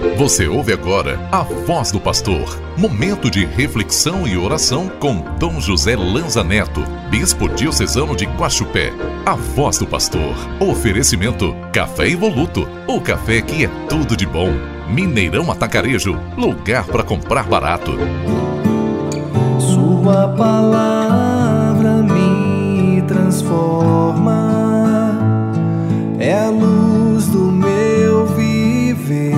Você ouve agora a Voz do Pastor, momento de reflexão e oração com Dom José Lanza Neto, bispo diocesano de Guaxupé. A Voz do Pastor, oferecimento Café Evoluto, o café que é tudo de bom. Mineirão Atacarejo, lugar para comprar barato. Sua palavra me transforma, é a luz do meu viver.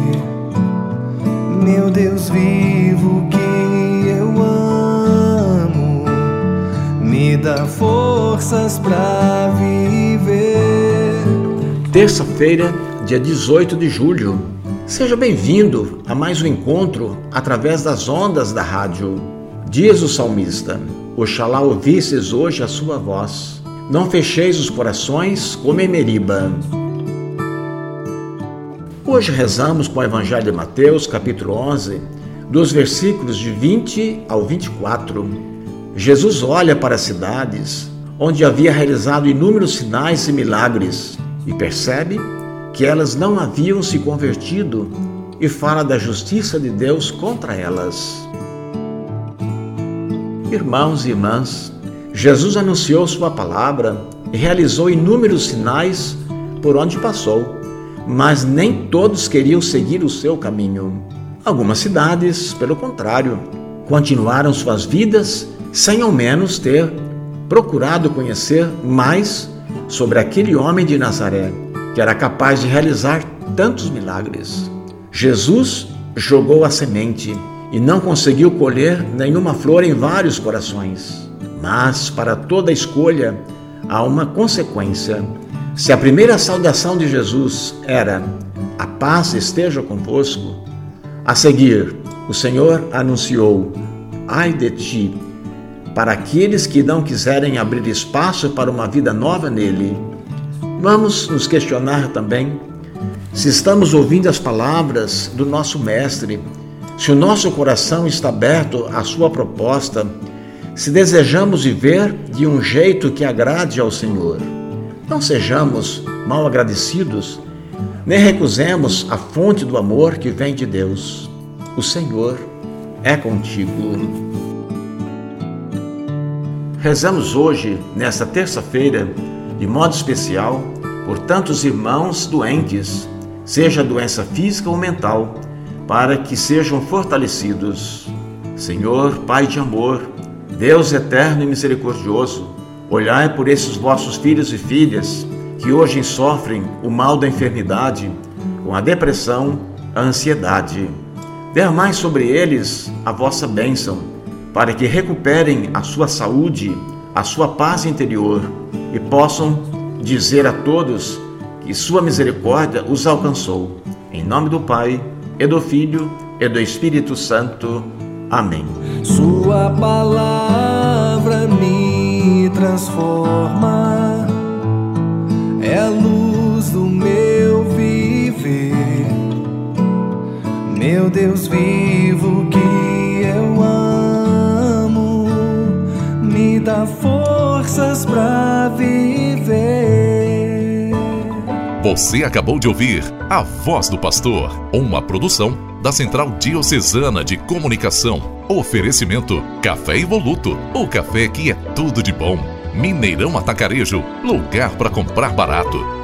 Meu Deus vivo que eu amo, me dá forças pra viver. Terça-feira, dia 18 de julho. Seja bem-vindo a mais um encontro através das ondas da rádio. Diz o salmista: Oxalá ouvisses hoje a sua voz. Não fecheis os corações como em Meriba. Hoje rezamos com o Evangelho de Mateus, capítulo 11, dos versículos de 20 ao 24. Jesus olha para as cidades onde havia realizado inúmeros sinais e milagres e percebe que elas não haviam se convertido e fala da justiça de Deus contra elas. Irmãos e irmãs, Jesus anunciou sua palavra e realizou inúmeros sinais por onde passou, mas nem todos queriam seguir o seu caminho. Algumas cidades, pelo contrário, continuaram suas vidas sem ao menos ter procurado conhecer mais sobre aquele homem de Nazaré, que era capaz de realizar tantos milagres. Jesus jogou a semente e não conseguiu colher nenhuma flor em vários corações. Mas para toda escolha há uma consequência. Se a primeira saudação de Jesus era: a paz esteja convosco, a seguir o Senhor anunciou: ai de ti, para aqueles que não quiserem abrir espaço para uma vida nova nele. Vamos nos questionar também se estamos ouvindo as palavras do nosso Mestre, se o nosso coração está aberto à sua proposta, se desejamos viver de um jeito que agrade ao Senhor. Não sejamos mal agradecidos, nem recusemos a fonte do amor que vem de Deus. O Senhor é contigo. Rezamos hoje, nesta terça-feira, de modo especial, por tantos irmãos doentes, seja doença física ou mental, para que sejam fortalecidos. Senhor, Pai de amor, Deus eterno e misericordioso, olhai por esses vossos filhos e filhas que hoje sofrem o mal da enfermidade, com a depressão, a ansiedade. Derramai sobre eles a vossa bênção, para que recuperem a sua saúde, a sua paz interior e possam dizer a todos que sua misericórdia os alcançou. Em nome do Pai, e do Filho, e do Espírito Santo. Amém. Sua palavra me transforma, é a luz do meu viver. Meu Deus vivo que eu amo, me dá forças pra viver. Você acabou de ouvir A Voz do Pastor, uma produção da Central Diocesana de Comunicação. Oferecimento Café Evoluto, o café que é tudo de bom. Mineirão Atacarejo, lugar para comprar barato.